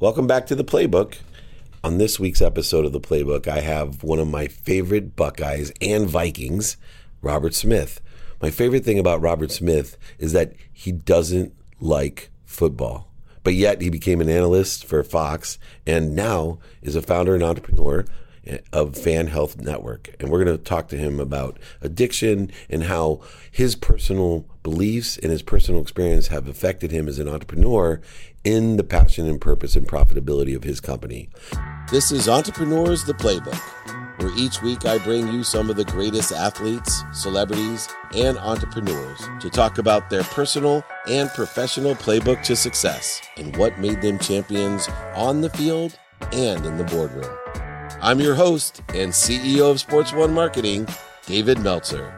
Welcome back to the Playbook. On this week's episode of the Playbook, I have one of my favorite Buckeyes and Vikings, Robert Smith. My favorite thing about Robert Smith is that he doesn't like football, but yet he became an analyst for Fox and now is a founder and entrepreneur of Fan Health Network. And we're going to talk to him about addiction and how his personal beliefs and his personal experience have affected him as an entrepreneur in the passion and purpose and profitability of his company. This is Entrepreneurs, the Playbook, where each week I bring you some of the greatest athletes, celebrities, and entrepreneurs to talk about their personal and professional playbook to success and what made them champions on the field and in the boardroom. I'm your host and CEO of Sports One Marketing, David Meltzer.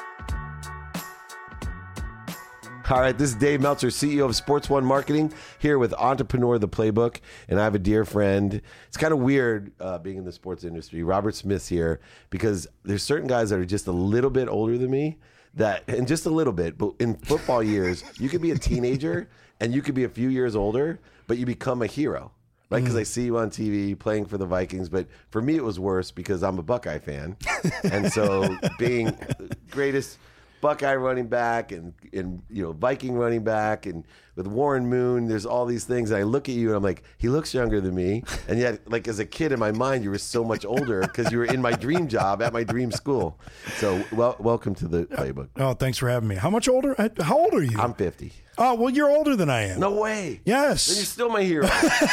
All right, this is Dave Meltzer, CEO of Sports One Marketing, here with Entrepreneur, the Playbook, and I have a dear friend. It's kind of weird being in the sports industry. Robert Smith's here because there's certain guys that are just a little bit older than me, and just a little bit, but in football years, you could be a teenager and you could be a few years older, but you become a hero. Right, because I see you on TV playing for the Vikings, but for me it was worse because I'm a Buckeye fan, and so being the greatest Buckeye running back and Viking running back, and with Warren Moon, there's all these things. And I look at you and I'm like, he looks younger than me, and yet, like as a kid in my mind, you were so much older because you were in my dream job at my dream school. So, welcome to the Playbook. Oh, thanks for having me. How much older? How old are you? I'm 50. Oh, well, you're older than I am. No way. Yes. Then you're still my hero.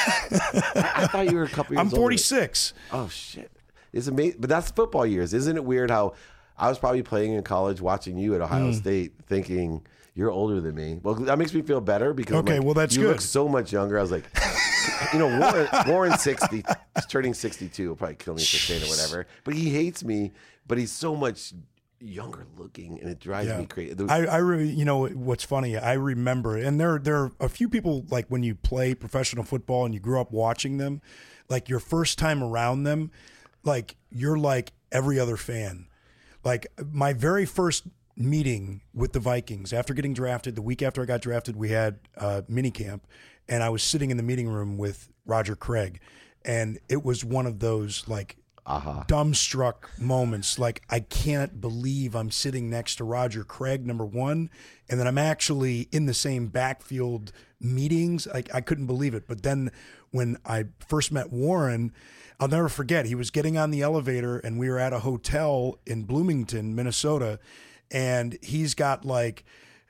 I thought you were a couple years older. I'm 46. Oh, shit. It's amazing. But that's football years. Isn't it weird how I was probably playing in college watching you at Ohio State thinking you're older than me? Well, that makes me feel better because that's you good. look so much younger. I was like, Warren's 60. He's turning 62. He'll probably kill me for saying or whatever. But he hates me, but he's so much younger looking, and it drives me crazy. What's funny, I remember, and there are a few people, like when you play professional football and you grew up watching them, like your first time around them, like you're like every other fan. Like my very first meeting with the Vikings after getting drafted, the week after I got drafted, we had mini camp, and I was sitting in the meeting room with Roger Craig, and it was one of those like dumbstruck moments. Like, I can't believe I'm sitting next to Roger Craig, number one, and then I'm actually in the same backfield meetings. I couldn't believe it. But then when I first met Warren, I'll never forget, he was getting on the elevator and we were at a hotel in Bloomington, Minnesota, and he's got like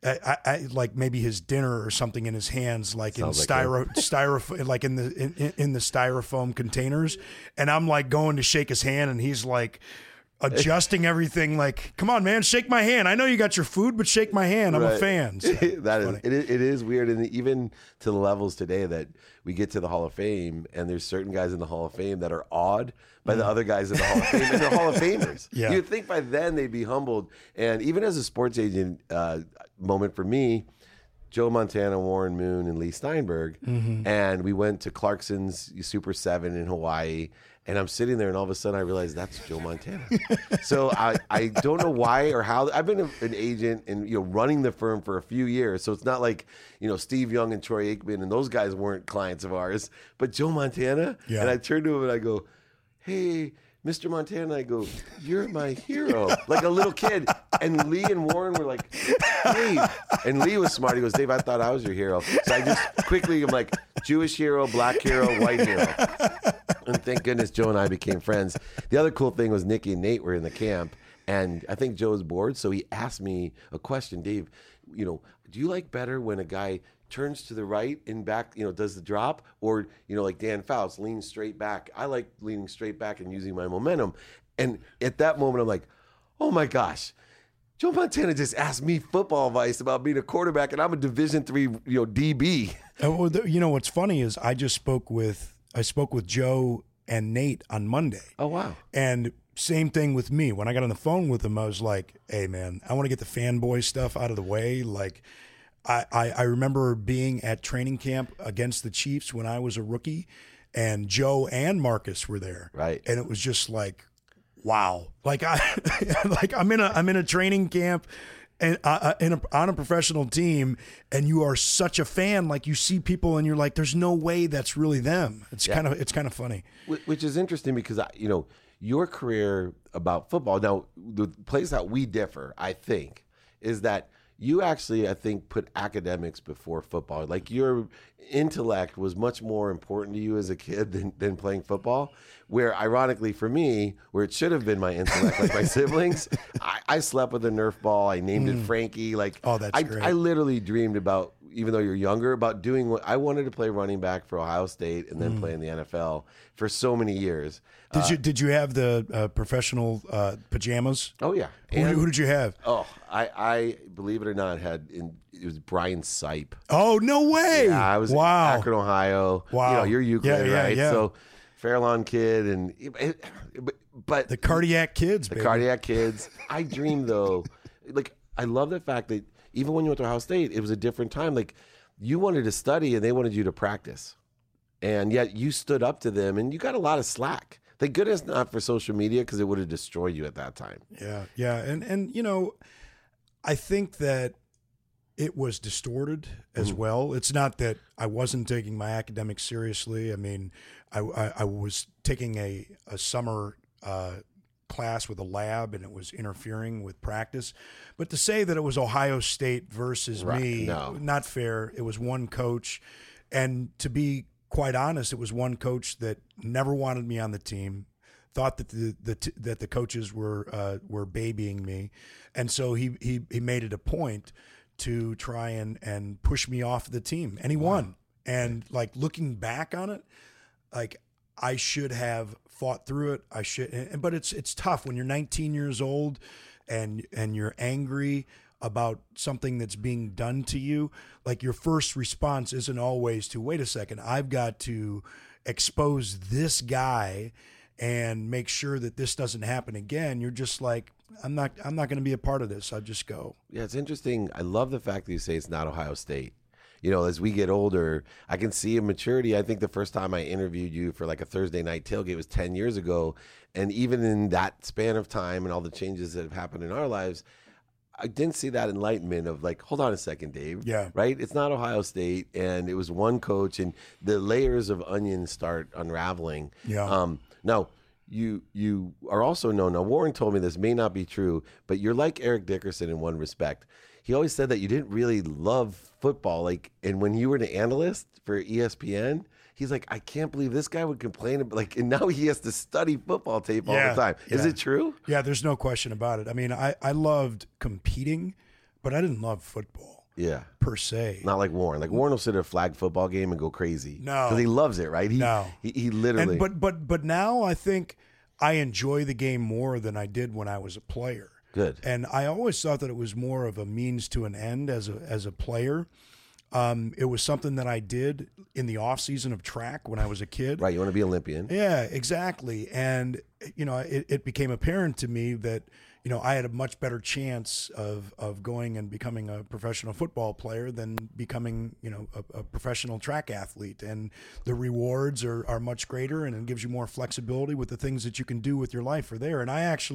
like maybe his dinner or something in his hands, like sounds in styrofoam, like in the styrofoam containers, and I'm like going to shake his hand, and he's like adjusting everything, like, come on, man, shake my hand. I know you got your food, but shake my hand. I'm a fan. So, it is weird, and even to the levels today that we get to the Hall of Fame, and there's certain guys in the Hall of Fame that are awed by the other guys in the Hall of Fame, and they're Hall of Famers. Yeah. You'd think by then they'd be humbled. And even as a sports agent moment for me, Joe Montana, Warren Moon, and Lee Steinberg, and we went to Clarkson's Super 7 in Hawaii, and I'm sitting there, and all of a sudden I realized that's Joe Montana. So I don't know why or how. I've been an agent and running the firm for a few years, so it's not like Steve Young and Troy Aikman and those guys weren't clients of ours, but Joe Montana. Yeah. And I turned to him and I go, "Hey, Mr. Montana," I go, "You're my hero," like a little kid. And Lee and Warren were like, "Dave," and Lee was smart. He goes, "Dave, I thought I was your hero." So I just quickly, I'm like, Jewish hero, black hero, white hero. And thank goodness Joe and I became friends. The other cool thing was Nikki and Nate were in the camp, and I think Joe was bored, so he asked me a question. "Dave, do you like better when a guy turns to the right and back, does the drop, or, like Dan Fouts, leans straight back? I like leaning straight back and using my momentum." And at that moment, I'm like, oh my gosh, Joe Montana just asked me football advice about being a quarterback, and I'm a Division III, DB. What's funny is I spoke with Joe and Nate on Monday. Oh, wow. And same thing with me. When I got on the phone with them, I was like, hey, man, I want to get the fanboy stuff out of the way. Like, I remember being at training camp against the Chiefs when I was a rookie, and Joe and Marcus were there. Right. And it was just like, wow. Like I'm in a training camp and on a professional team, and you are such a fan. Like you see people, and you're like, "There's no way that's really them." It's kind of funny. Which is interesting because your career about football. Now, the place that we differ, I think, is that you actually, I think, put academics before football. Like your intellect was much more important to you as a kid than playing football. Where, ironically for me, where it should have been my intellect, like my siblings, I slept with a Nerf ball. I named it Frankie. Like, oh, that's great. I literally dreamed about, even though you're younger, about doing what I wanted to play running back for Ohio State and then play in the NFL for so many years. Did you have the professional pajamas? Oh yeah. Who did you have? Oh, I believe it or not it was Brian Sipe. Oh, no way! Yeah, I was in Akron, Ohio. Wow, you're Euclid, right? Yeah. So Fairlawn kid, but the cardiac kids, the cardiac kids. I dreamed though, like I love the fact that even when you went to Ohio State, it was a different time. Like you wanted to study and they wanted you to practice, and yet you stood up to them and you got a lot of slack. Thank goodness not for social media because it would have destroyed you at that time. Yeah, and I think that it was distorted as well. It's not that I wasn't taking my academics seriously. I mean, I was taking a summer class with a lab and it was interfering with practice. But to say that it was Ohio State versus me, not fair. It was one coach. And to be quite honest, it was one coach that never wanted me on the team, thought that the coaches were babying me. And so he made it a point to try and push me off the team. And he won. And like looking back on it, like I should have fought through it. But it's tough when you're 19 years old and you're angry about something that's being done to you. Like your first response isn't always to, wait a second, I've got to expose this guy and make sure that this doesn't happen again. You're just like, I'm not going to be a part of this. I'll just go. Yeah, it's interesting. I love the fact that you say it's not Ohio State. As we get older, I can see a maturity. I think the first time I interviewed you for like a Thursday night tailgate was 10 years ago. And even in that span of time and all the changes that have happened in our lives, I didn't see that enlightenment of like, hold on a second, Dave. Yeah. Right? It's not Ohio State, and it was one coach, and the layers of onions start unraveling. Yeah. Now, you are also known. Now, Warren told me this may not be true, but you're like Eric Dickerson in one respect. He always said that you didn't really love football. Like, and when you were an analyst for ESPN, he's like, I can't believe this guy would complain about, like, and now he has to study football tape all the time. Is it true? Yeah, there's no question about it. I mean, I loved competing, but I didn't love football. Yeah. Per se. Not like Warren. Like Warren will sit at a flag football game and go crazy. No. Because he loves it, right? He literally. But now I think I enjoy the game more than I did when I was a player. Good. And I always thought that it was more of a means to an end as a player. It was something that I did in the off season of track when I was a kid. Right. You want to be Olympian. Yeah, exactly. And, it became apparent to me that, I had a much better chance of going and becoming a professional football player than becoming, a professional track athlete. And the rewards are much greater, and it gives you more flexibility with the things that you can do with your life are there. And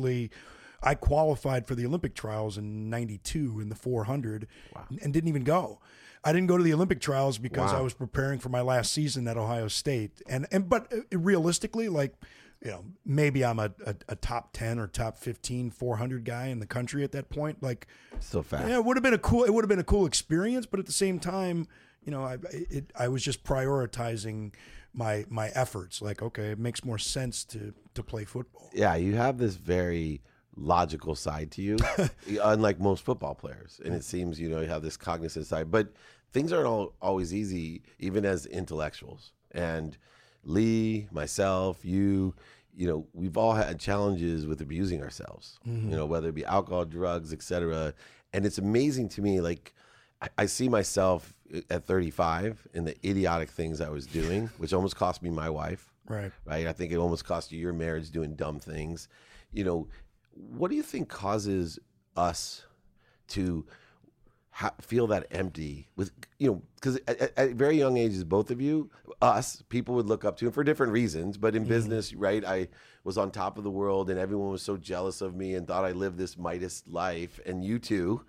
I qualified for the Olympic trials in '92 in the 400 and didn't even go. I didn't go to the Olympic trials because I was preparing for my last season at Ohio State. But realistically, like, maybe I'm a top 10 or top 15 400 guy in the country at that point. Like, still fast. Yeah, it would have been a cool experience, but at the same time, I was just prioritizing my efforts. Like, okay, it makes more sense to play football. Yeah, you have this very logical side to you, unlike most football players. And it seems, you have this cognizant side. But things aren't always easy, even as intellectuals. And Lee, myself, you, we've all had challenges with abusing ourselves, whether it be alcohol, drugs, etc. And it's amazing to me, like, I see myself at 35 and the idiotic things I was doing, which almost cost me my wife. Right. I think it almost cost you your marriage doing dumb things. What do you think causes us to feel that empty with, because at very young ages, both of you, people would look up to, and for different reasons, but in business, right, I was on top of the world and everyone was so jealous of me and thought I lived this Midas life, and you too,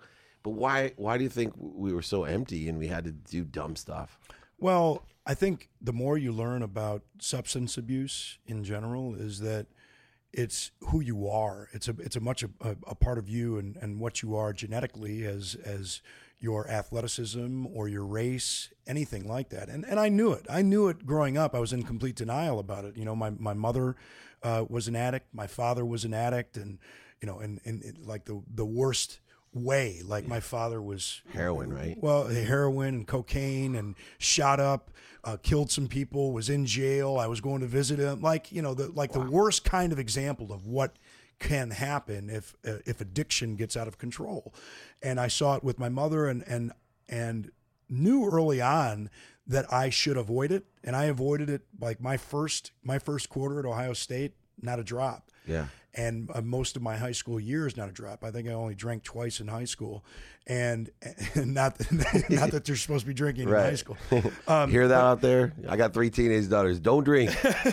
But why do you think we were so empty and we had to do dumb stuff? Well, I think the more you learn about substance abuse in general is that it's who you are. It's a much a part of you and what you are genetically as your athleticism or your race, anything like that. And I knew it. I knew it growing up. I was in complete denial about it. You know, my mother was an addict. My father was an addict, and you know, and like the worst way. Like my father was Heroin, right? Well, heroin and cocaine, and shot up, killed some people, was in jail. I was going to visit him. Like, you know, the worst kind of example of what can happen if addiction gets out of control. And I saw it with my mother, and knew early on that I should avoid it, and I avoided it. Like my first quarter at Ohio State, not a drop. Yeah. And most of my high school years, not a drop. I think I only drank twice in high school, and not that they're supposed to be drinking Right. in high school. Hear that out there? I got 3 teenage daughters. Don't drink.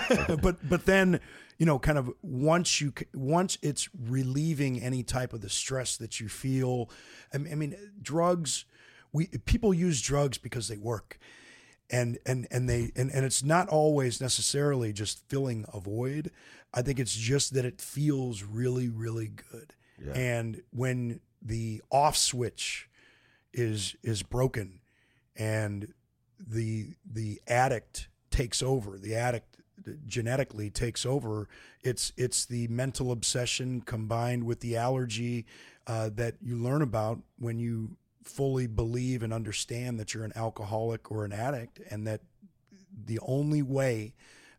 But then, you know, kind of once it's relieving any type of the stress that you feel. I mean, drugs. People use drugs because they work. And it's not always necessarily just filling a void. I think it's just that it feels really, really good. Yeah. And when the off switch is broken, and the addict takes over, the addict genetically takes over, it's the mental obsession combined with the allergy that you learn about when you fully believe and understand that you're an alcoholic or an addict, and that the only way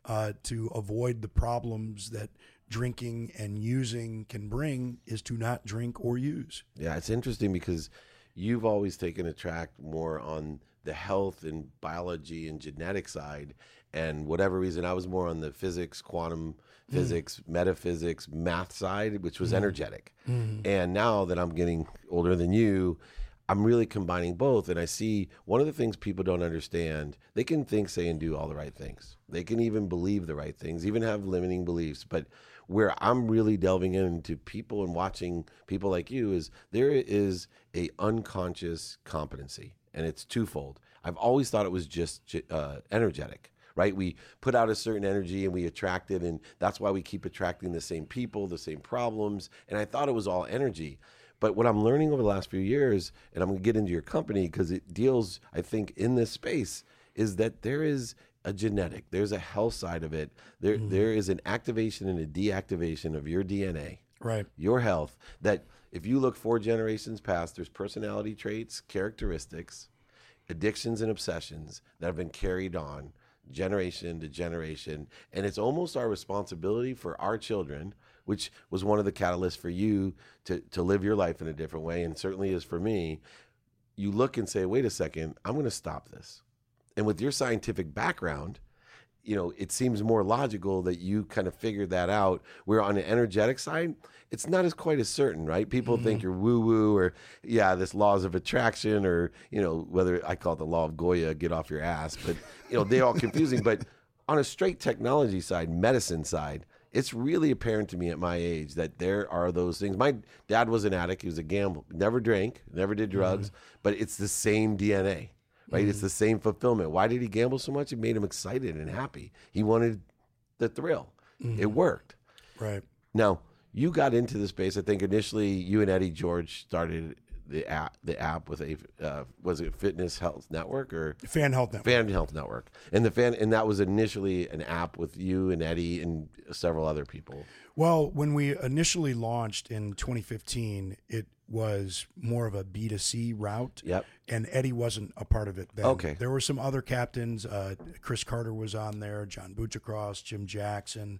to avoid the problems that drinking and using can bring is to not drink or use. Yeah, it's interesting because you've always taken a track more on the health and biology and genetic side, and whatever reason I was more on the physics, quantum physics, metaphysics, math side, which was energetic. And now that I'm getting older than you, I'm really combining both. And I see one of the things people don't understand, they can think, say, and do all the right things. They can even believe the right things, even have limiting beliefs. But where I'm really delving into people and watching people like you is there is a unconscious competency, and it's twofold. I've always thought it was just energetic. Right? We put out a certain energy and we attract it, and that's why we keep attracting the same people, the same problems. And I thought it was all energy. But what I'm learning over the last few years, and I'm going to get into your company because it deals, I think, in this space, is that there is a genetic, there's a health side of it. There is an activation and a deactivation of your DNA, right? Your health, that if you look 4 generations past, there's personality traits, characteristics, addictions, and obsessions that have been carried on generation to generation. And it's almost our responsibility for our children, which was one of the catalysts for you to live your life in a different way, and certainly is for me. You look and say, wait a second, I'm going to stop this. And with your scientific background, you know, it seems more logical that you kind of figured that out. Where on the energetic side, it's not as quite as certain, right? People think you're woo-woo, or this laws of attraction, or, you know, whether I call it the law of Goya, get off your ass, but, you know, they're all confusing. But on a straight technology side, medicine side, it's really apparent to me at my age that there are those things. My dad was an addict. He was a gambler, never drank, never did drugs, but it's the same DNA. Right? It's the same fulfillment. Why did he gamble so much? It made him excited and happy. He wanted the thrill. It worked. Right. Now, you got into the space. I think initially you and Eddie George started the app with a was it Fitness Health Network or Fan Health Network? Fan Health Network. And that was initially an app with you and Eddie and several other people. Well, when we initially launched in 2015, it was more of a B2C route. Yep. And Eddie wasn't a part of it then. Okay. There were some other captains. Chris Carter was on there, John Buchacross, Jim Jackson.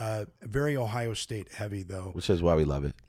Very Ohio State heavy, though. Which is why we love it.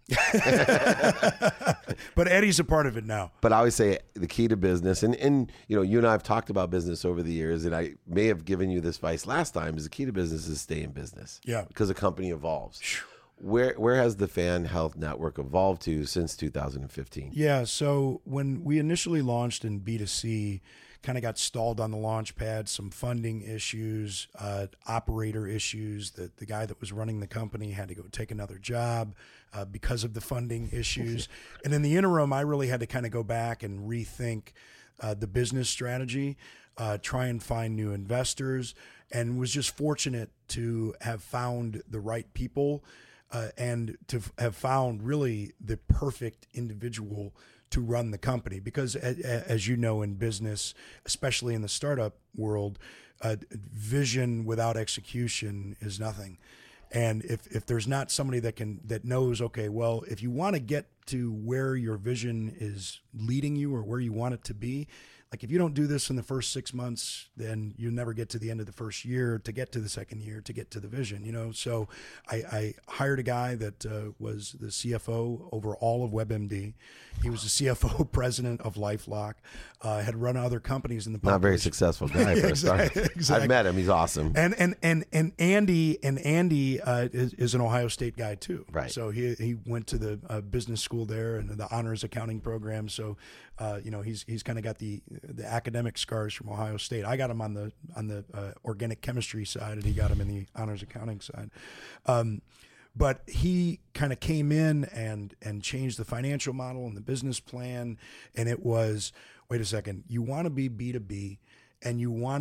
But Eddie's a part of it now. But I always say the key to business, and you know, you and I have talked about business over the years, and I may have given you this advice last time, is the key to business is stay in business. Yeah. Because the company evolves. Where has the Fan Health Network evolved to since 2015? Yeah, so when we initially launched in B2C, kind of got stalled on the launch pad, some funding issues, operator issues. That the guy that was running the company had to go take another job because of the funding issues. And in the interim, I really had to kind of go back and rethink the business strategy, try and find new investors, and was just fortunate to have found the right people and to have found really the perfect individual to run the company. Because as you know, in business, especially in the startup world, vision without execution is nothing. And if there's not somebody that knows, okay, well, if you want to get to where your vision is leading you or where you want it to be, like if you don't do this in the first 6 months, then you'll never get to the end of the first year to get to the second year to get to the vision, you know? So I hired a guy that was the CFO over all of WebMD. He was the CFO president of LifeLock, had run other companies in the Not very successful guy for a start. Exactly. I've met him. He's awesome. And Andy is an Ohio State guy too. Right. So he went to the business school there and the honors accounting program. So he's kind of got the academic scars from Ohio State. I got him on the organic chemistry side, and he got him in the honors accounting side. But he kind of came in and changed the financial model and the business plan. And it was, wait a second, you want to be B2B, and you want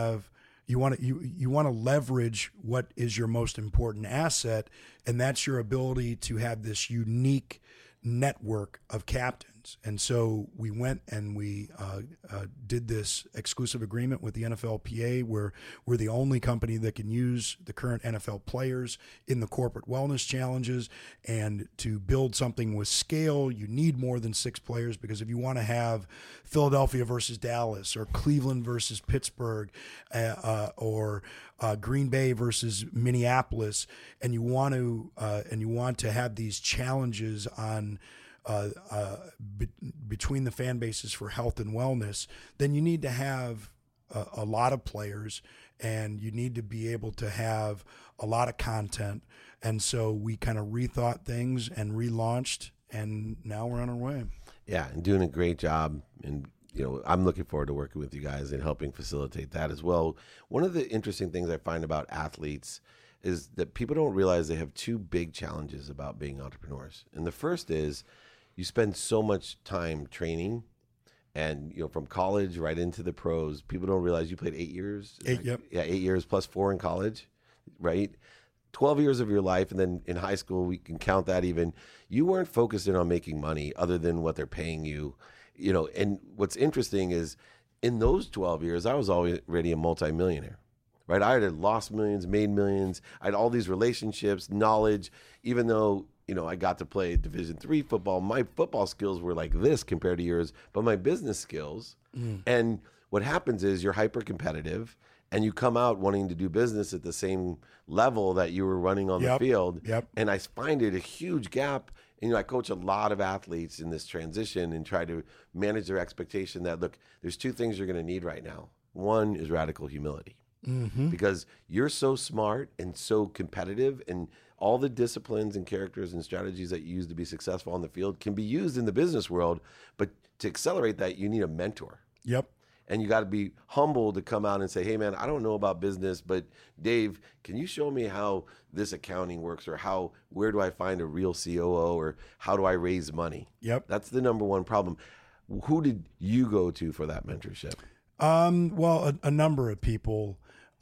to leverage what is your most important asset, and that's your ability to have this unique network of captains. And so we went and we did this exclusive agreement with the NFLPA, where we're the only company that can use the current NFL players in the corporate wellness challenges. And to build something with scale, you need more than 6 players, because if you want to have Philadelphia versus Dallas, or Cleveland versus Pittsburgh, or Green Bay versus Minneapolis, and you want to have these challenges on between the fan bases for health and wellness, then you need to have a lot of players, and you need to be able to have a lot of content. And so we kind of rethought things and relaunched, and now we're on our way. Yeah, and doing a great job. And I'm looking forward to working with you guys and helping facilitate that as well. One of the interesting things I find about athletes is that people don't realize they have 2 big challenges about being entrepreneurs. And the first is you spend so much time training, and from college right into the pros. People don't realize you played 8 years. 8, yep. Yeah, 8 years plus 4 in college, right? 12 years of your life, and then in high school, we can count that even. You weren't focusing on making money other than what they're paying you. And what's interesting is in those 12 years, I was already a multimillionaire, right? I had lost millions, made millions. I had all these relationships, knowledge. Even though, I got to play Division III football, my football skills were like this compared to yours, but my business skills. And what happens is you're hyper competitive, and you come out wanting to do business at the same level that you were running on the field. Yep. And I find it a huge gap. And, I coach a lot of athletes in this transition and try to manage their expectation that, look, there's 2 things you're going to need right now. One is radical humility, because you're so smart and so competitive, and all the disciplines and characters and strategies that you use to be successful on the field can be used in the business world. But to accelerate that, you need a mentor. Yep. And you got to be humble to come out and say, hey, man, I don't know about business, but Dave, can you show me how this accounting works, or where do I find a real COO, or how do I raise money? Yep. That's the number one problem. Who did you go to for that mentorship? Well, a number of people.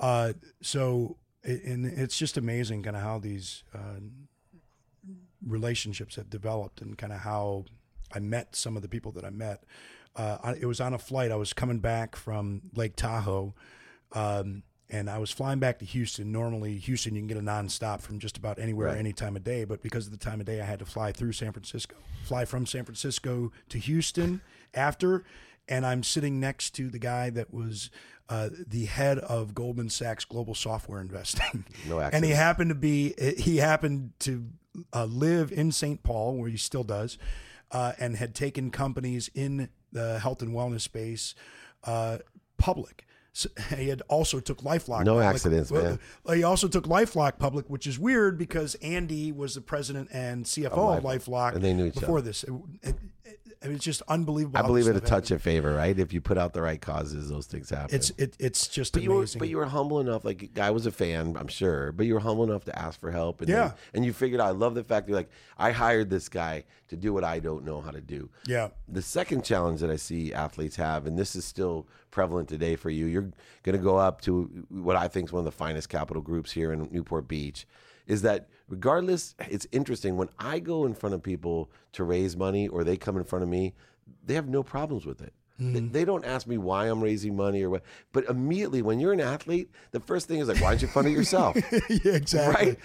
And it's just amazing kind of how these relationships have developed, and kind of how I met some of the people that I met. It was on a flight. I was coming back from Lake Tahoe, and I was flying back to Houston. Normally, Houston, you can get a nonstop from just about anywhere, right, any time of day. But because of the time of day, I had to fly through San Francisco, fly from San Francisco to Houston after. And I'm sitting next to the guy that was the head of Goldman Sachs Global Software Investing. No accident. And he happened to live in St. Paul, where he still does, and had taken companies in the health and wellness space public. So he had also took LifeLock. No accidents, man. He also took LifeLock public, which is weird because Andy was the president and CFO of LifeLock, and they knew each before other. this. it's just unbelievable. I how believe this it a stuff touch happens. of favor, right? If you put out the right causes, those things happen. It's just But amazing. you were humble enough. Like, I was a fan, I'm sure, but you were humble enough to ask for help. And Yeah. and you figured out. I love the fact that you're like, I hired this guy to do what I don't know how to do. Yeah. The second challenge that I see athletes have, and this is still prevalent today for you, you're going to go up to what I think is one of the finest capital groups here in Newport Beach, is that regardless, it's interesting. When I go in front of people to raise money or they come in front of me, they have no problems with it. They don't ask me why I'm raising money or what. But immediately, when you're an athlete, the first thing is like, why don't you fund it yourself? Yeah, exactly. Right?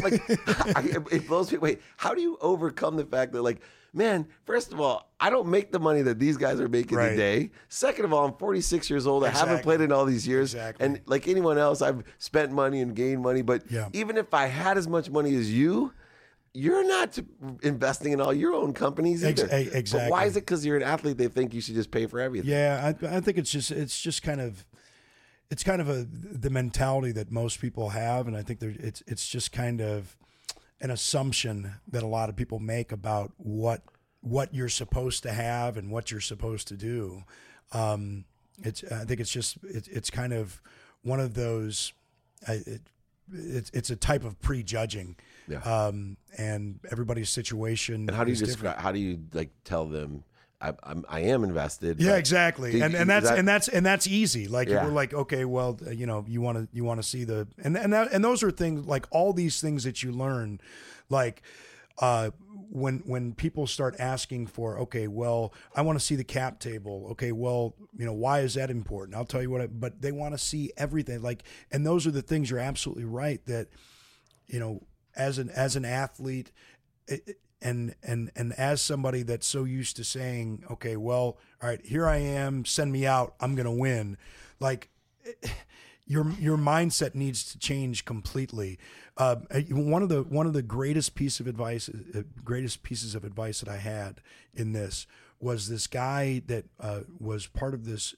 It blows me away. How do you overcome the fact that, like, man, first of all, I don't make the money that these guys are making Right. today. Second of all, I'm 46 years old. I haven't Exactly. played in all these years. Exactly. And like anyone else, I've spent money and gained money. But Yeah. even if I had as much money as you, you're not investing in all your own companies either. Exactly. But why is it because you're an athlete they think you should just pay for everything? Yeah, I think it's just kind of the mentality that most people have, and I think it's just kind of an assumption that a lot of people make about what you're supposed to have and what you're supposed to do. I think it's kind of one of those. It's a type of prejudging, and everybody's situation. And how do you is different. describe? How do you like tell them? I am invested. Yeah, but exactly. do- And that's easy. Like, Yeah. we're like, okay, well, you want to see the and those are things, like all these things that you learn, like when people start asking for, okay, well, I want to see the cap table. Okay, well, why is that important? I'll tell you but they want to see everything. Like, and those are the things, you're absolutely right, that as an athlete, and as somebody that's so used to saying, okay, well, all right, here I am, send me out, I'm going to win. Like, your mindset needs to change completely. One of the greatest pieces of advice that I had in this was this guy that was part of this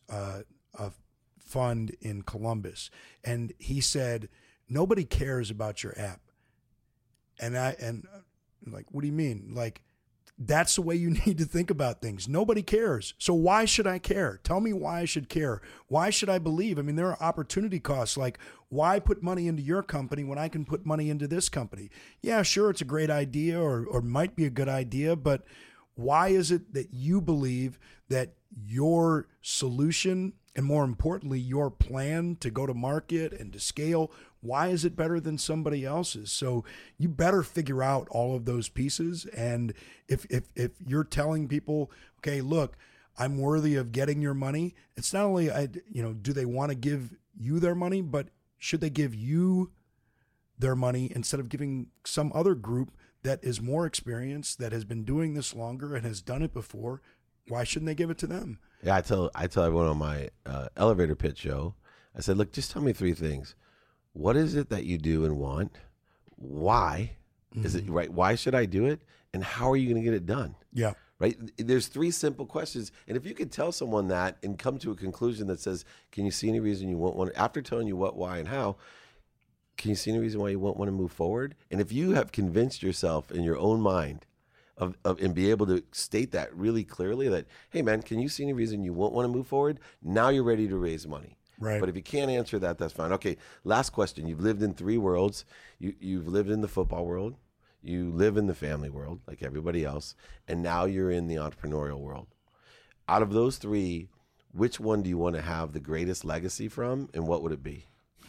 fund in Columbus, and he said, nobody cares about your app. And I'm like, what do you mean? Like, that's the way you need to think about things. Nobody cares. So why should I care? Tell me why I should care. Why should I believe? I mean, there are opportunity costs. Like, why put money into your company when I can put money into this company? Yeah, sure, it's a great idea or might be a good idea, but why is it that you believe that your solution, and more importantly, your plan to go to market and to scale, why is it better than somebody else's? So you better figure out all of those pieces. And if you're telling people, okay, look, I'm worthy of getting your money, it's not only, do they want to give you their money, but should they give you their money instead of giving some other group that is more experienced, that has been doing this longer and has done it before? Why shouldn't they give it to them? Yeah, I tell everyone on my elevator pitch show, I said, look, just tell me three things. What is it that you do and want? Why is it right? Why should I do it? And how are you going to get it done? Yeah. Right? There's three simple questions. And if you could tell someone that and come to a conclusion that says, can you see any reason you won't want to, after telling you what, why, and how, can you see any reason why you won't want to move forward? And if you have convinced yourself in your own mind of and be able to state that really clearly, that, hey man, can you see any reason you won't want to move forward? Now you're ready to raise money. Right. But if you can't answer that, that's fine. Okay, last question. You've lived in three worlds. You've lived in the football world. You live in the family world like everybody else. And now you're in the entrepreneurial world. Out of those three, which one do you want to have the greatest legacy from, and what would it be?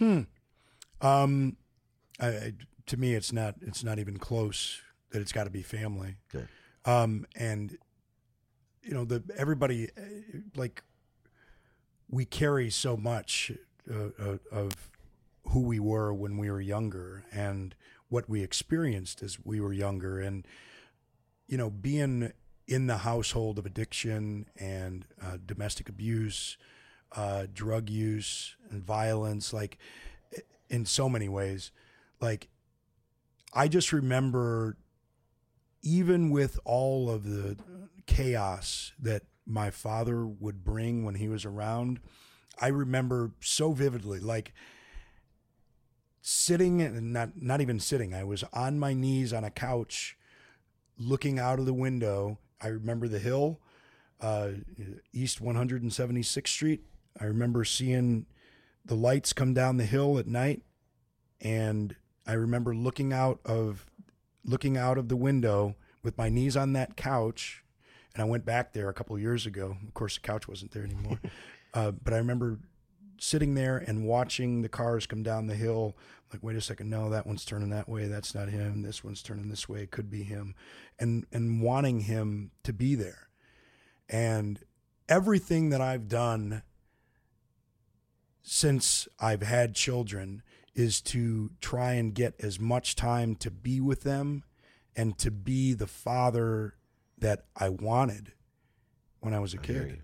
To me, it's not even close that it's got to be family. Okay. And everybody, like, we carry so much of who we were when we were younger and what we experienced as we were younger, and being in the household of addiction and domestic abuse, drug use and violence, like, in so many ways. Like, I just remember, even with all of the chaos that my father would bring when he was around, I remember so vividly, like, sitting, and not even sitting, I was on my knees on a couch looking out of the window. I remember the hill, East 176th Street. I remember seeing the lights come down the hill at night, and I remember looking out of the window with my knees on that couch, and I went back there a couple of years ago. Of course, the couch wasn't there anymore, but I remember sitting there and watching the cars come down the hill. Like, wait a second, no, that one's turning that way. That's not him. This one's turning this way. It could be him, and wanting him to be there. And everything that I've done since I've had children is to try and get as much time to be with them and to be the father that I wanted when I was a kid.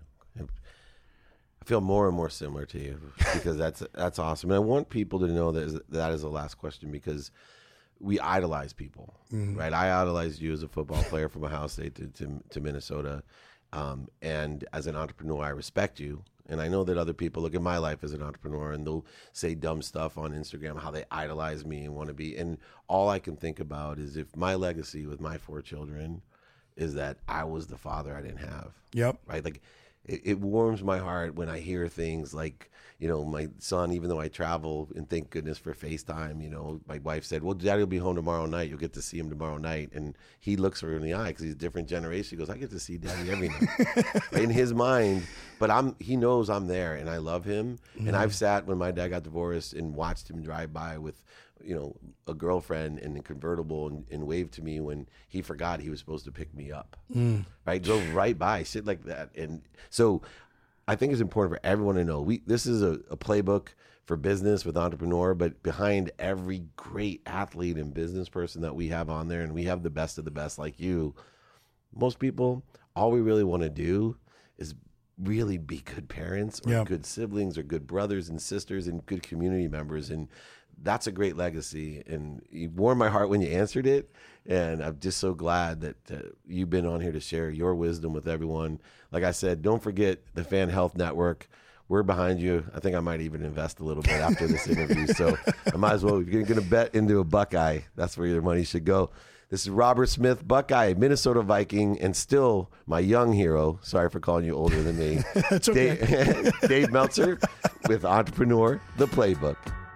I feel more and more similar to you because that's awesome. And I want people to know that is the last question, because we idolize people, right? I idolized you as a football player from Ohio State to Minnesota. And as an entrepreneur, I respect you. And I know that other people look at my life as an entrepreneur and they'll say dumb stuff on Instagram, how they idolize me and want to be. And all I can think about is if my legacy with my 4 children is that I was the father I didn't have. Yep. Right? Like, it warms my heart when I hear things like, my son, even though I travel, and thank goodness for FaceTime, my wife said, well, Daddy will be home tomorrow night. You'll get to see him tomorrow night. And he looks her in the eye because he's a different generation. He goes, I get to see Daddy every night. Right? In his mind, but he knows I'm there and I love him. And I've sat when my dad got divorced and watched him drive by with, a girlfriend in a convertible and waved to me when he forgot he was supposed to pick me up. Right? Drove right by, shit like that. And so I think it's important for everyone to know this is a playbook for business with entrepreneur, but behind every great athlete and business person that we have on there, and we have the best of the best like you, most people, all we really want to do is really be good parents or good siblings or good brothers and sisters and good community members. And that's a great legacy. And you warmed my heart when you answered it. And I'm just so glad that you've been on here to share your wisdom with everyone. Like I said, don't forget the Fan Health Network. We're behind you. I think I might even invest a little bit after this interview. So I might as well, if you're going to bet into a Buckeye, that's where your money should go. This is Robert Smith, Buckeye, Minnesota Viking, and still my young hero. Sorry for calling you older than me. That's okay. Dave Meltzer with Entrepreneur, The Playbook.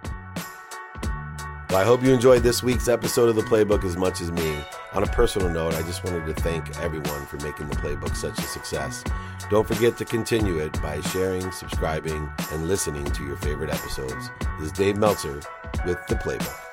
Well, I hope you enjoyed this week's episode of The Playbook as much as me. On a personal note, I just wanted to thank everyone for making The Playbook such a success. Don't forget to continue it by sharing, subscribing, and listening to your favorite episodes. This is Dave Meltzer with The Playbook.